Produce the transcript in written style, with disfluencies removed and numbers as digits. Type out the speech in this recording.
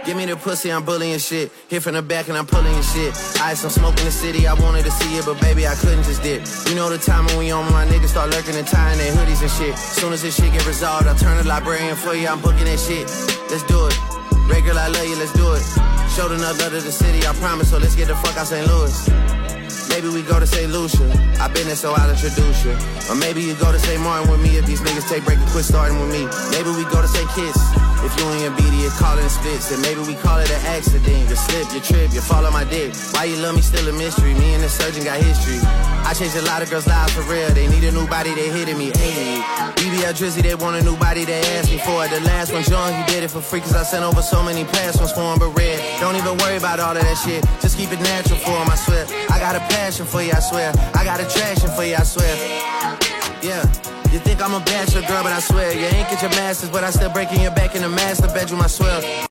Give me the pussy, I'm bullying shit. Hit from the back and I'm pulling your shit. Ice, I'm smoking the city, I wanted to see it, but baby, I couldn't just dip. You know the time when we on, my niggas start lurking and tying their hoodies and shit. Soon as this shit get resolved, I'll turn the librarian for you, I'm booking that shit. Let's do it. Regular, I love you, let's do it. Showed enough love to the city, I promise, so let's get the fuck out St. Louis. Maybe we go to St. Lucia, I been there so I'll introduce you. Or maybe you go to St. Martin with me if these niggas take break and quit starting with me. Maybe we go to St. Kitts, if you and your BD, call it a splits. And maybe we call it an accident, you slip, you trip, you fall on my dick. Why you love me still a mystery, me and the surgeon got history. I changed a lot of girls' lives for real, they need a new body, they hitting me, hey. BBL Drizzy, they want a new body, they asked me for it. The last one, John, he did it for free, cause I sent over so many past ones for him, but red. Don't even worry about all of that shit, just keep it natural for him, I swear. I got a passion for you, I swear. I got attraction for you, I swear. Yeah, you think I'm a bachelor girl, but I swear you ain't get your masters, but I still breaking your back in the master bedroom, I swear.